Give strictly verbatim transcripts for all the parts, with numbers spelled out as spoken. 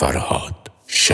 فرهاد شخص.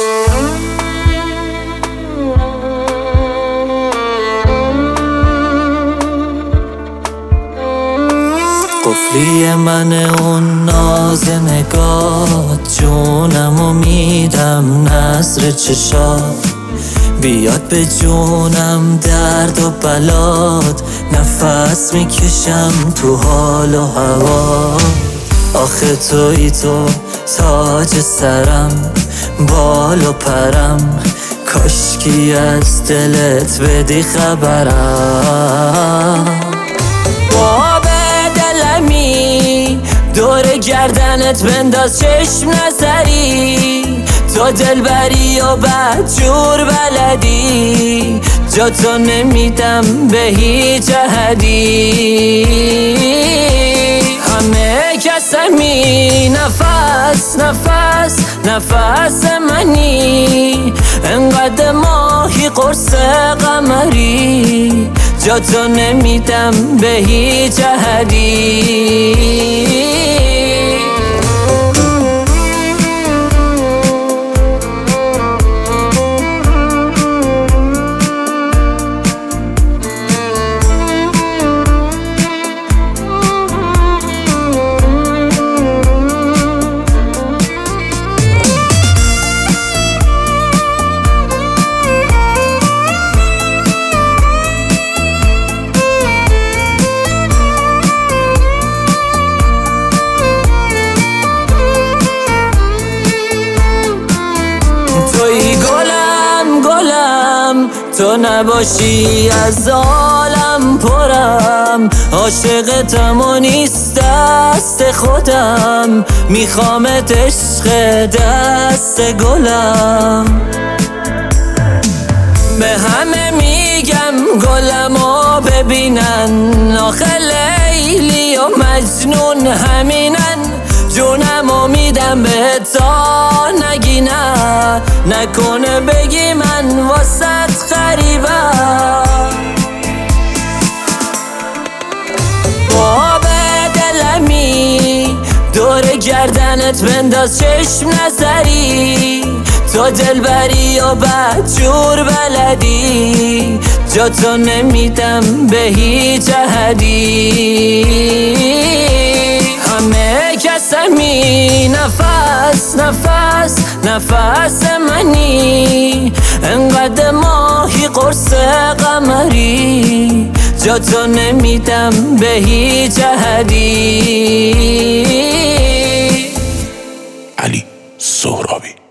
قفلی من اون ناز نگات، جونمو میدم نظر چشات، بیاد به جونم درد و بلات، نفس میکشم تو حال و هوا. آخه توی تو تاج سرم، بال و پرم، کاشکی از دلت بدی خبرم. دور گردنت بنداز چشم نظری، تو دلبری و بدجور بلدی، جا تو نمیدم به هیچ احدی. همه کسمی نفس نفس نفس منی، انقدر ماهی قرص قمری، جا تو نمیدم به هیچ احدی. توی گلم گلم، تو نباشی از عالم پرم، عاشقتم و نیست دست خودم، میخوامت عشق دست گلم. به همه میگم گلمو ببینن، آخه لیلی و مجنون همینن، جونمو میدم به تا نگی نه، نکنه بگی من واسط غریبم. باب دلمی دور گردنت بنداز چشم نظری، تو دلبری و بدجور بلدی، جا تو نمیدم به هیچ احدی. همه کسمی نفس نفس نفس منی، انقدر ماهی قرص قمری، جا تو نمیدم به هیچ احدی. علی سهرابی.